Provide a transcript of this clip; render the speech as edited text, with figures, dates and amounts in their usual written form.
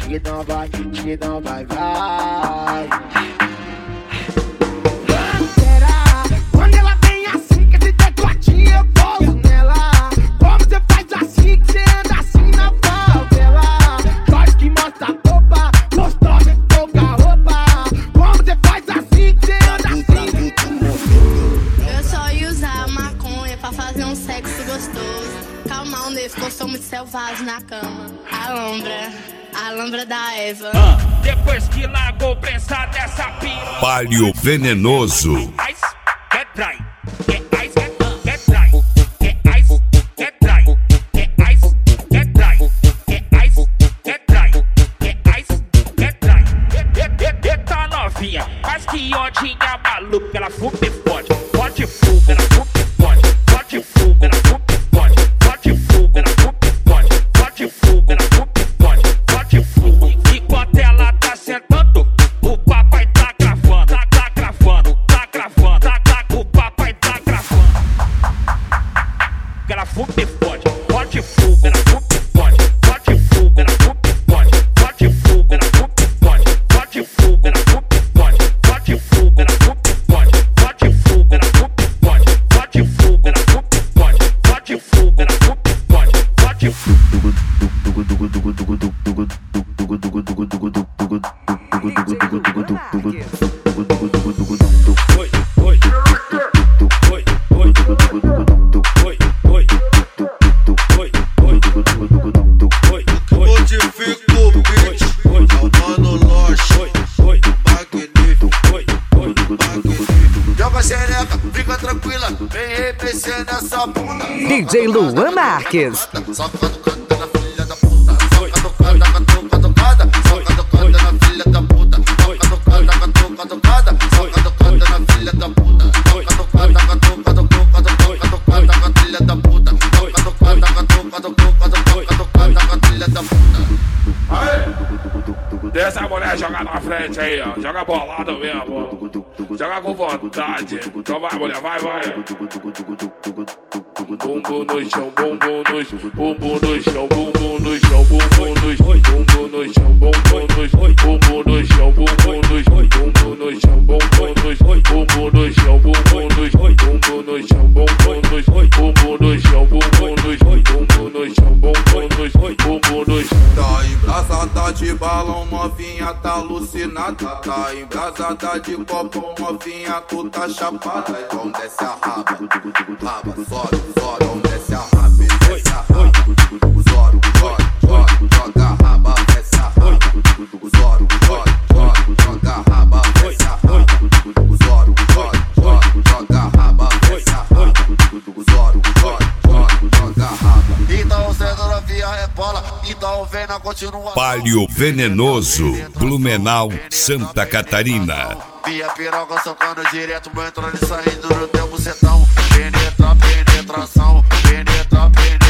vai. Quando ela vem assim, que esse tatuadinho eu colo nela. Como você faz assim, que você anda assim na favela? Nós que mostra a roupa, gostosa de pouca roupa. Como você faz assim, que você anda assim? Eu só ia usar maconha pra fazer um sexo gostoso. Calmar o nervo, que eu sou muito selvagem na cama. A lombra da Eva. Depois que largou prensa dessa piroca. Palio venenoso. Quer trai, quer ice, quer trai, quer ice, quer trai, quer ice, quer trai, quer ice, quer trai, quer ice, quer trai. Eita novinha, mas que ondinha maluca, ela fume e fode, fode fuga, ela fume e fode, fode fuga, ela fume e fode, fode fuga, ela fume e fode, fode fuga, ela fume e fode, fode fuga. Enquanto ela tá sentando, o papai tá gravando, tá gravando, tá gravando, o papai tá gravando. Ela fume e fode, fode fuga, ela fume e fode, fode fuga, ela fume e fode, fode fuga, ela fume e fode, fode fuga, ela fume e fode, fode fuga, ela fume e fode, fode fuga, ela fume e fode, fode fuga, ela fume e fode, fode fuga, ela fume e fode, fode fuga. Modifico o beat, mano Loche, magnífico. Joga xereca, fica tranquila, vem repetir nessa bunda. DJ Luan Marques. Só catucando na filha da puta, só catucando, catucada, só catucando na filha da puta, só catucando, catucada, só catucando na filha da puta, só catucando, catucando na filha da puta, só catucando, catucando na filha da puta. Deixa a mulher jogar na frente aí, ó. Joga bolado mesmo. Joga com vontade. Então vai, mulher, vai. Bumbum no chão, bumbum no chão, bumbum no chão, bumbum no chão, bumbum no chão, bumbum no chão, bumbum no chão, bumbum no chão, bumbum no chão, bumbum no chão, bumbum no chão, bumbum no chão, bumbum no chão, bumbum no chão, bumbum no chão, bumbum no chão, bumbum no chão, bumbum no chão, bumbum no chão, bumbum no chão. Tá embrasada de balão, novinha tá alucinada. Tá embrasada de copo, novinha tu tá chapada. Então desce a raba, sobe, então desce a raba, desce a raba. Joga a raba, desce a raba. Joga a raba, desce a raba. Joga a raba, desce a raba. Joga a raba. Então sendo novinha rebola, então vem na continua. Palio venenoso. Blumenau, Santa Catarina. Via piroca socando direto, entrando e saindo no teu bucetão. Penetração, penetra.